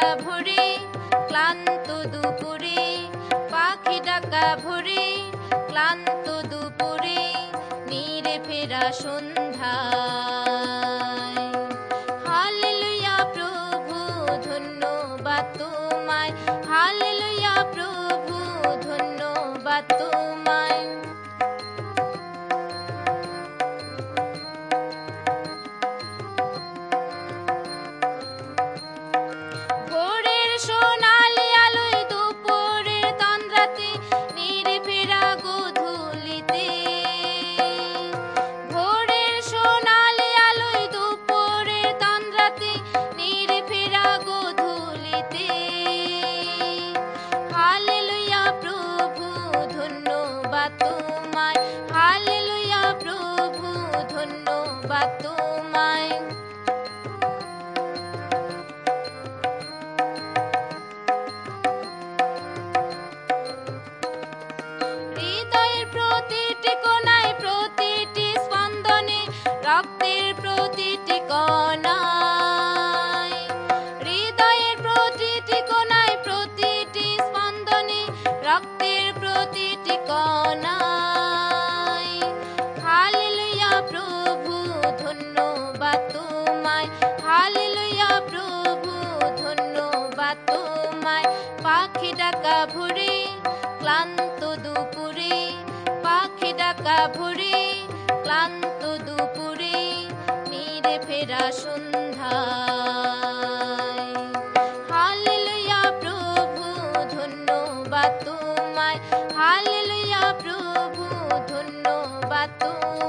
ডাকা ভোরে ক্লান্ত দুপুরে, পাখি ডাকা ভোরে ক্লান্ত দুপুরে, নিরে ফেরা সন্ধ্যায়। হালেলুয়া প্রভু ধন্যবাদ তোমায়, হালেলুয়া প্রভু ধন্যবাদ তোমায়। ভোরের সোনালি আলোয় দুপুরের তন্দ্রাতে, নিরে ফেরা গোধূলিতে। ভোরের সোনালি আলোয় দুপুরের তন্দ্রাতে, নিরে ফেরা গোধূলিতে। হালেলুয়া প্রভু ধন্যবাদ তোমায়, হালেলুয়া প্রভু ধন্যবাদ তোমায়। হৃদয়ের প্রতিটি কোণায়, প্রতিটি স্পন্দনে, রক্তের প্রতিটি কণায়। হৃদয়ের প্রতিটি কোণায়, প্রতিটি স্পন্দনে, রক্তের প্রতিটি কণায়। হালেলুয়া প্রভু ধন্যবাদ তোমায়, হালেলুয়া প্রভু ধন্যবাদ তোমায়। পাখি ডাকা ভোরে ক্লান্ত দুপুরে, পাখি ডাকা ভোরে ক্লান্ত দুপুরে, নিরে ফেরা সন্ধ্যায়। হালেলুয়া প্রভু ধন্যবাদ তোমায়, হালেলুয়া প্রভু ধন্যবাদ তোমায়।